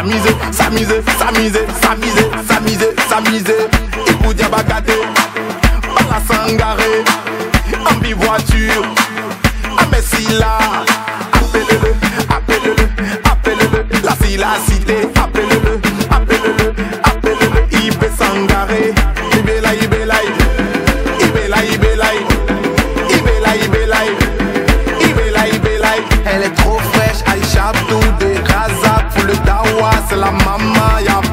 s'amuser, s'amuser, s'amuser, s'amuser, s'amuser, s'amuser. Et pour dire bagate, pas la sangaré, en voiture, ah mais si là, appelez-le, appelez-le, appelez-le, là si la cité, appelez-le, appelez-le, appelez-le, il peut s'engarer, il peut là, il peut là, il peut là, il peut là, il peut là, il peut là, il peut là, il peut là. Elle est trop fraîche, Aïcha tout des Raza pour le dawa, c'est la maman, y'a